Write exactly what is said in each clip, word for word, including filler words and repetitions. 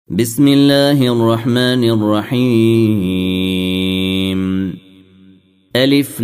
بسم الله الرحمن الرحيم. ألف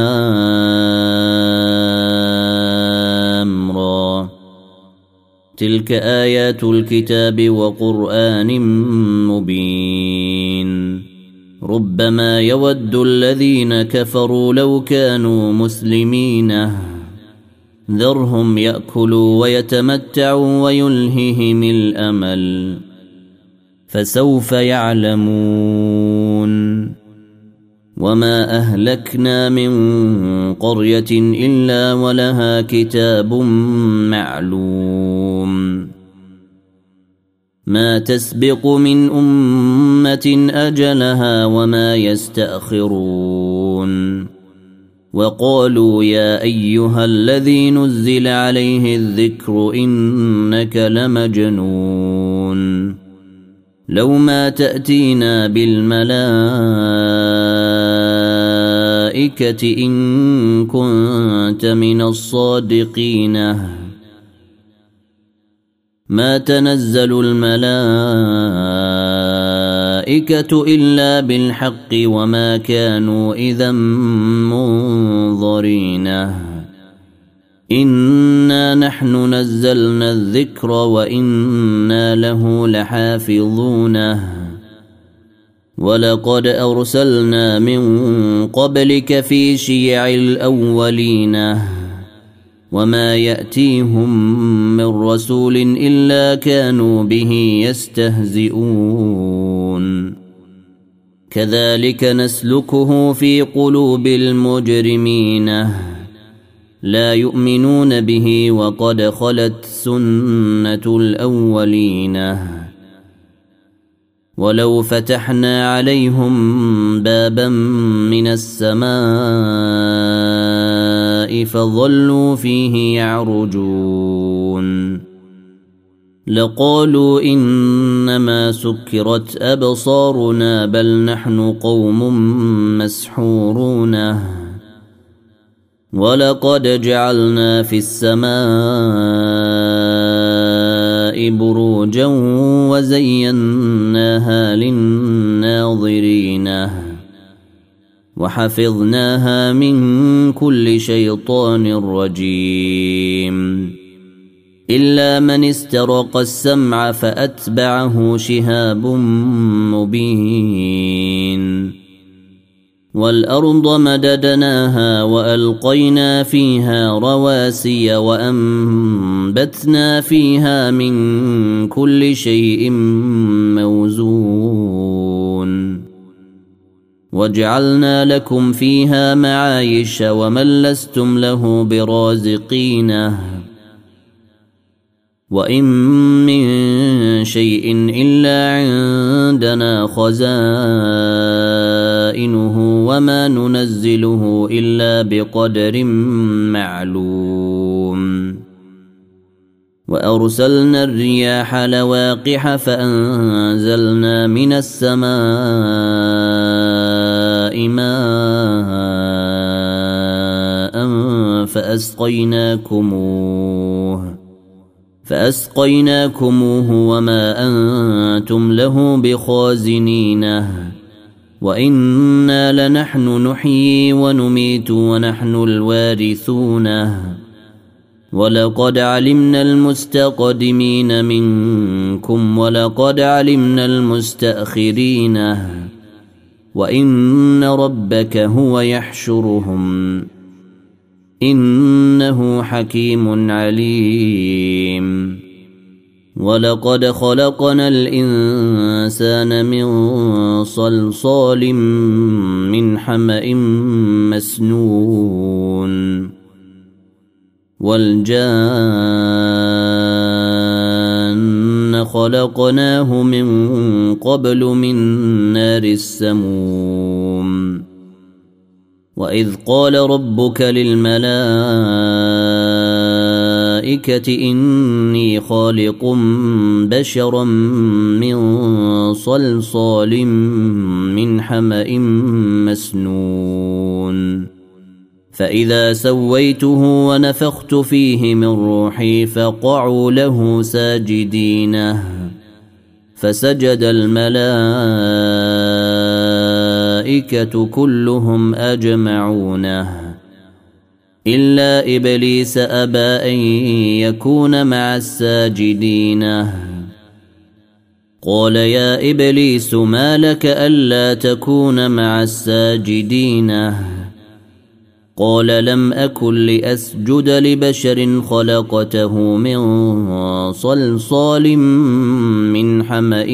لام را. تلك آيات الكتاب وقرآن مبين. ربما يود الذين كفروا لو كانوا مسلمين ذرهم يأكلوا ويتمتعوا ويلههم الأمل فسوف يعلمون. وما أهلكنا من قرية إلا ولها كتاب معلوم ما تسبق من أمة أجلها وما يستأخرون. وقالوا يا أيها الذي نزل عليه الذكر إنك لمجنون لو ما تأتينا بالملائكة إن كنت من الصادقين ما تنزل الملائكة إلا بالحق وما كانوا إذا منظرين. إنا نحن نزلنا الذكر وإنا له لحافظون. ولقد أرسلنا من قبلك في شيع الأولين وما يأتيهم من رسول إلا كانوا به يستهزئون. كذلك نسلكه في قلوب المجرمين لا يؤمنون به وقد خلت سنة الأولين. ولو فتحنا عليهم بابا من السماء فظلوا فيه يعرجون لقالوا إنما سكرت أبصارنا بل نحن قوم مسحورون. ولقد جعلنا في السماء بروجا وزيناها للناظرين وحفظناها من كل شيطان رجيم إلا من استرق السمع فأتبعه شهاب مبين. والأرض مددناها وألقينا فيها رواسي وأنبتنا فيها من كل شيء موزون وجعلنا لكم فيها معايش ومن لستم له برازقين. وإن من شيء إلا عندنا خزائنه وما ننزله إلا بقدر معلوم. وأرسلنا الرياح لواقح فأنزلنا من السماء ماء فأسقيناكموه فأسقيناكموه وما أنتم له بخازنين. وإنا لنحن نحيي ونميت ونحن الوارثون. ولقد علمنا المستقدمين منكم ولقد علمنا المستأخرين وإن ربك هو يحشرهم إنه حكيم عليم. ولقد خلقنا الإنسان من صلصال من حمأ مسنون والجان خلقناه من قبل من نار السموم. وإذ قال ربك للملائكة إني خالق بشرا من صلصال من حمأ مسنون فإذا سويته ونفخت فيه من روحي فقعوا له ساجدين فسجد الملائكة كلهم أجمعون إلا إبليس أبى أن يكون مع الساجدين. قال يا إبليس ما لك ألا تكون مع الساجدين؟ قال لم أكن لأسجد لبشر خلقته من صلصال من حمأ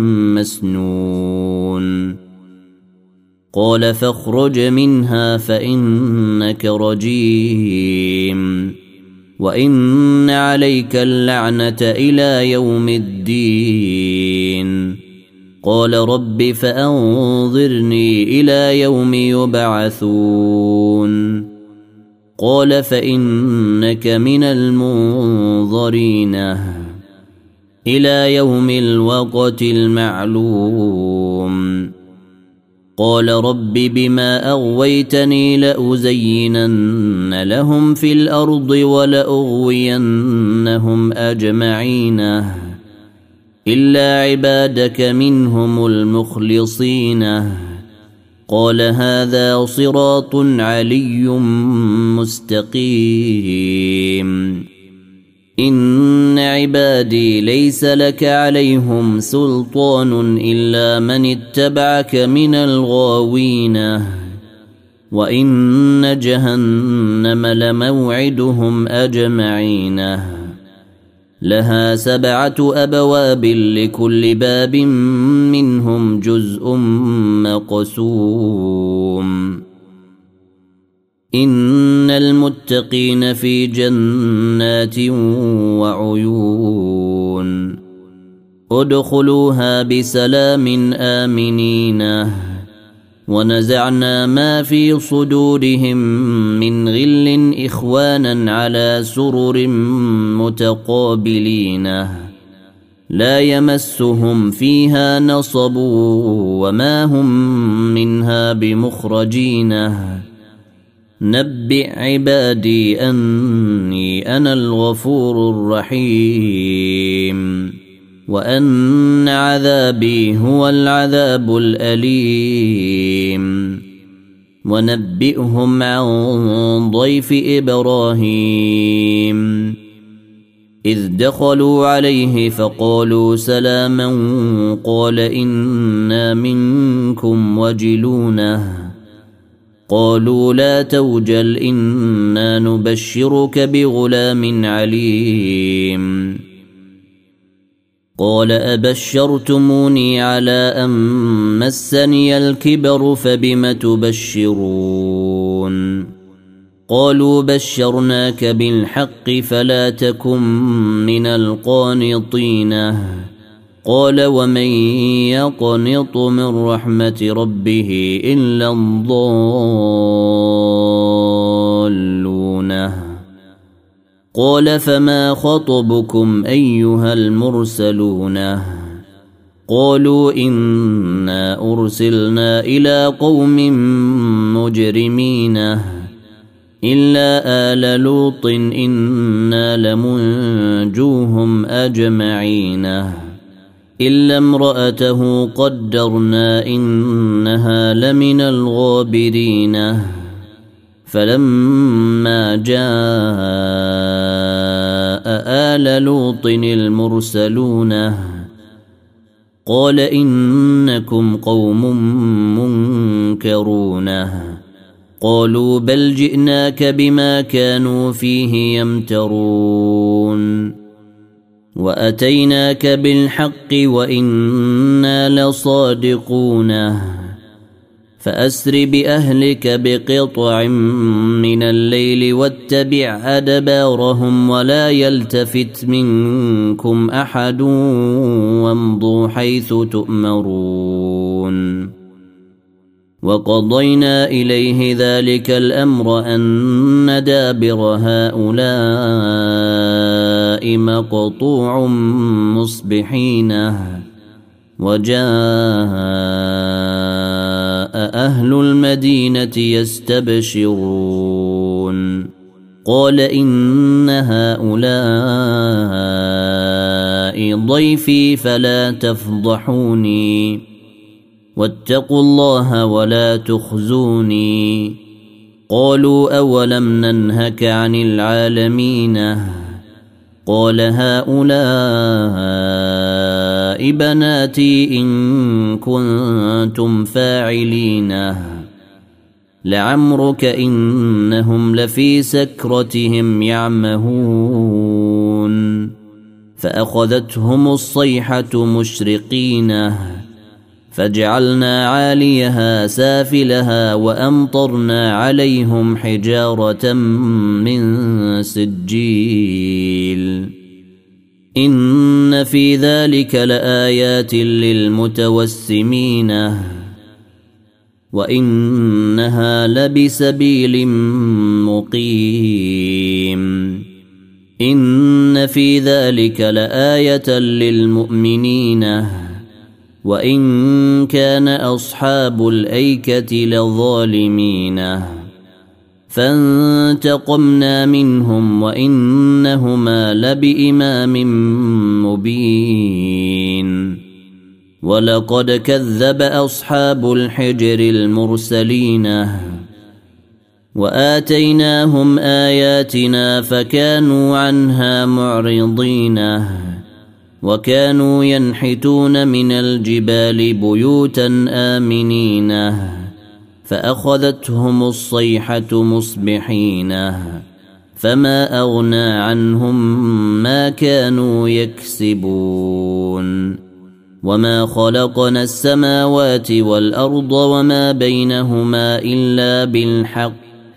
مسنون. قال فاخرج منها فإنك رجيم وإن عليك اللعنة إلى يوم الدين. قال رب فأنظرني إلى يوم يبعثون. قال فإنك من المنظرين إلى يوم الوقت المعلوم. قال رب بما أغويتني لأزينن لهم في الأرض ولأغوينهم أجمعين إلا عبادك منهم المخلصين. قال هذا صراط علي مستقيم. إن عبادي ليس لك عليهم سلطان إلا من اتبعك من الغاوين. وإن جهنم لموعدهم أجمعين لها سبعة أبواب لكل باب منهم جزء مقسوم. إن المتقين في جنات وعيون ادخلوها بسلام آمنين. ونزعنا ما في صدورهم من غل إخوانا على سرر متقابلين لا يمسهم فيها نصب وما هم منها بمخرجين. نبئ عبادي أني أنا الغفور الرحيم وأن عذابي هو العذاب الأليم. ونبئهم عن ضيف إبراهيم إذ دخلوا عليه فقالوا سلاما قال إنا منكم وجلون. قالوا لا توجل إنا نبشرك بغلام عليم. قال أبشرتموني على أن مسني الكبر فبم تبشرون؟ قالوا بشرناك بالحق فلا تكن من القانطين. قال ومن يقنط من رحمة ربه إلا الضالون. قال فما خطبكم أيها المرسلون؟ قالوا إنا أرسلنا إلى قوم مجرمين إلا آل لوط إنا لمنجوهم أجمعين إلا امرأته قدرنا إنها لمن الغابرين. فلما جاء آل لوط المرسلون قال إنكم قوم منكرون. قالوا بل جئناك بما كانوا فيه يمترون وأتيناك بالحق وإنا لصادقون. فأسر بأهلك بقطع من الليل واتبع أدبارهم ولا يلتفت منكم أحد وامضوا حيث تؤمرون. وقضينا إليه ذلك الأمر أن دابر هؤلاء مقطوع مصبحين. وجاء أهل المدينة يستبشرون قال إن هؤلاء ضيفي فلا تفضحوني واتقوا الله ولا تخزوني. قالوا أولم ننهك عن العالمين قال هؤلاء بناتي إن كنتم فاعلين لعمرك إنهم لفي سكرتهم يعمهون. فأخذتهم الصيحة مشرقين فجعلنا عاليها سافلها وأمطرنا عليهم حجارة من سجيل. إن في ذلك لآيات للمتوسمين وإنها لبسبيل مقيم. إن في ذلك لآية للمؤمنين وإن كان أصحاب الأيكة لظالمين فانتقمنا منهم وإنهما لبإمام مبين. ولقد كذب أصحاب الحجر المرسلين وآتيناهم آياتنا فكانوا عنها معرضين وكانوا ينحتون من الجبال بيوتا آمنين فأخذتهم الصيحة مصبحين فما أغنى عنهم ما كانوا يكسبون. وما خلقنا السماوات والأرض وما بينهما إلا بالحق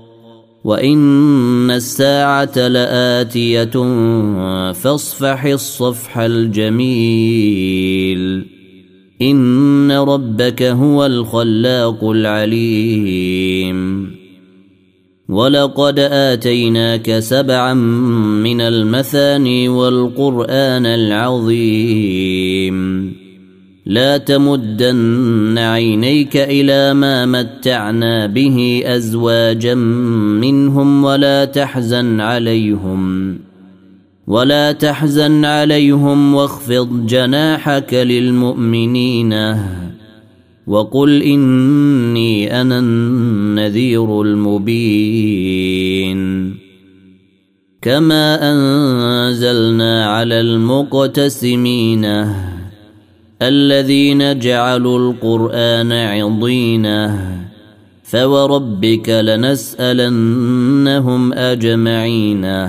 وإن الساعة لآتية فاصفح الصفح الجميل. إن ربك هو الخلاق العليم. ولقد آتيناك سبعا من المثاني والقرآن العظيم. لا تمدن عينيك إلى ما متعنا به أزواجا منهم ولا تحزن عليهم ولا تحزن عليهم واخفض جناحك للمؤمنين وقل إني أنا النذير المبين. كما أنزلنا على المقتسمين الذين جعلوا القرآن عضين فوربك لنسألنهم أجمعين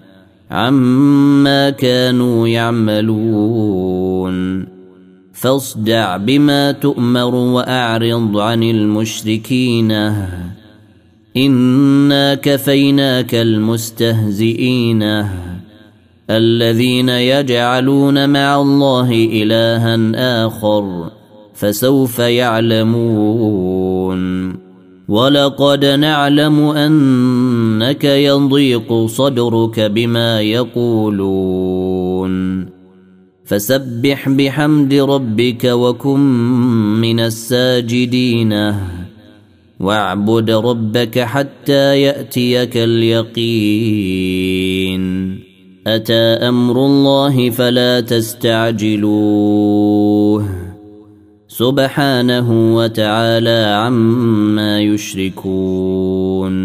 عما كانوا يعملون. فاصدع بما تؤمر وأعرض عن المشركين إنا كفيناك المستهزئين الذين يجعلون مع الله إلها آخر فسوف يعلمون. ولقد نعلم أنك يضيق صدرك بما يقولون فسبح بحمد ربك وكن من الساجدين واعبد ربك حتى يأتيك اليقين. أتى أمر الله فلا تستعجلوه سبحانه وتعالى عما يشركون.